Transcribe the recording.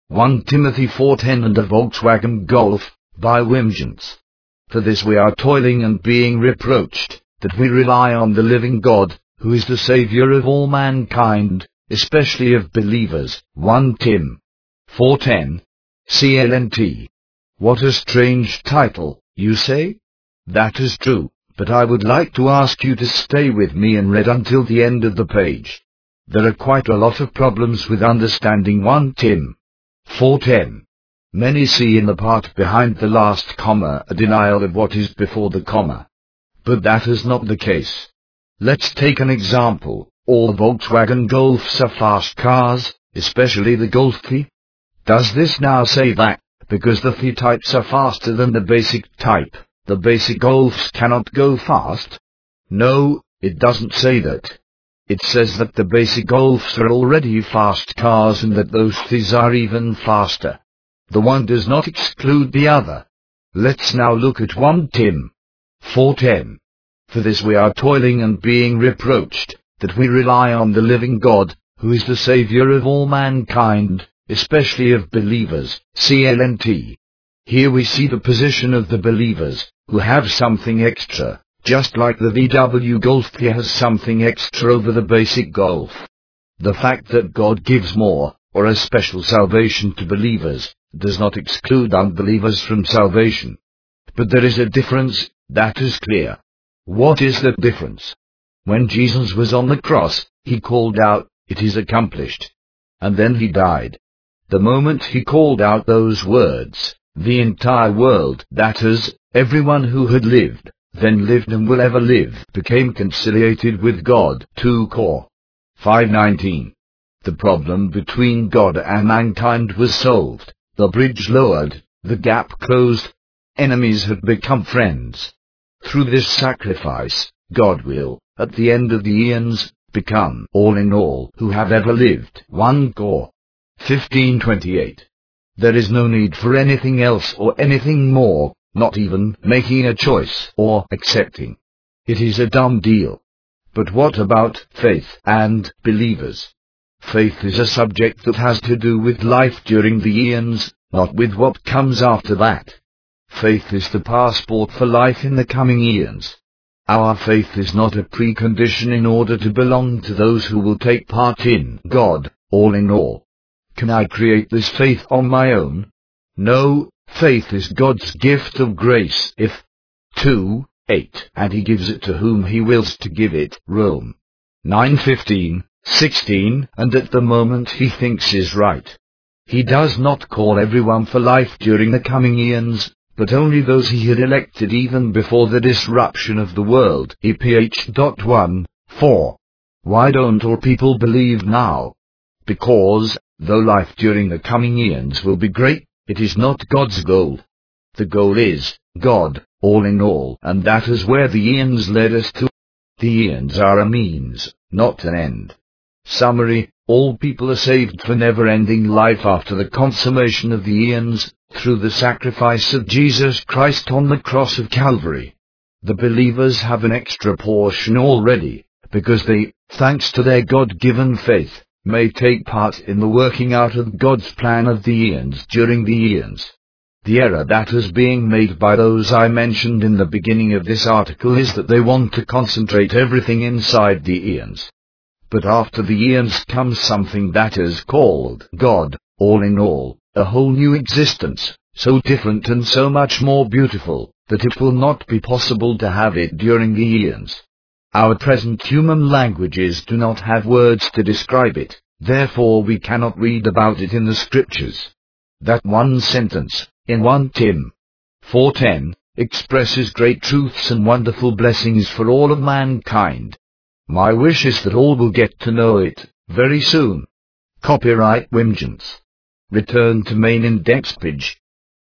1 Timothy 4:10 and a Volkswagen Golf, by Wimjans. For this we are toiling and being reproached, that we rely on the living God, who is the Saviour of all mankind, especially of believers. 1 Tim 4:10. CLNT. What a strange title, you say? That is true, but I would like to ask you to stay with me and read until the end of the page. There are quite a lot of problems with understanding 1 Tim 4:10. Many see in the part behind the last comma a denial of what is before the comma. But that is not the case. Let's take an example. All Volkswagen Golfs are fast cars, especially the Golf T. Does this now say that, because the T types are faster than the basic type, the basic Golfs cannot go fast? No, it doesn't say that. It says that the basic Golfs are already fast cars and that those Ts are even faster. The one does not exclude the other. Let's now look at 1 Tim 4:10. For this we are toiling and being reproached, that we rely on the living God, who is the Saviour of all mankind, especially of believers. CLNT. Here we see the position of the believers, who have something extra, just like the VW Golf T has something extra over the basic Golf. The fact that God gives more, or a special salvation to believers, does not exclude unbelievers from salvation. But there is a difference, that is clear. What is that difference? When Jesus was on the cross, he called out, "It is accomplished." And then he died. The moment he called out those words, the entire world, that is, everyone who had lived, then lived and will ever live, became conciliated with God. 2 Cor 5:19. The problem between God and mankind was solved, the bridge lowered, the gap closed, enemies had become friends. Through this sacrifice, God will, at the end of the eons, become all in all who have ever lived. 1 Cor 15:28. There is no need for anything else or anything more, not even making a choice or accepting. It is a dumb deal. But what about faith and believers? Faith is a subject that has to do with life during the eons, not with what comes after that. Faith is the passport for life in the coming eons. Our faith is not a precondition in order to belong to those who will take part in God, all in all. Can I create this faith on my own? No, faith is God's gift of grace, if 2:8, and he gives it to whom he wills to give it. Rome 9:15-16, and at the moment he thinks is right. He does not call everyone for life during the coming eons, but only those he had elected even before the disruption of the world. EPH.1:4. Why don't all people believe now? Because, though life during the coming eons will be great, it is not God's goal. The goal is God, all in all, and that is where the eons led us to. The eons are a means, not an end. Summary: all people are saved for never-ending life after the consummation of the eons, through the sacrifice of Jesus Christ on the cross of Calvary. The believers have an extra portion already, because they, thanks to their God-given faith, may take part in the working out of God's plan of the eons during the eons. The error that is being made by those I mentioned in the beginning of this article is that they want to concentrate everything inside the eons. But after the eons comes something that is called God, all in all, a whole new existence, so different and so much more beautiful, that it will not be possible to have it during the eons. Our present human languages do not have words to describe it, therefore we cannot read about it in the scriptures. That one sentence, in 1 Tim 4:10, expresses great truths and wonderful blessings for all of mankind. My wish is that all will get to know it, very soon. Copyright Wimjans. Return to main index page.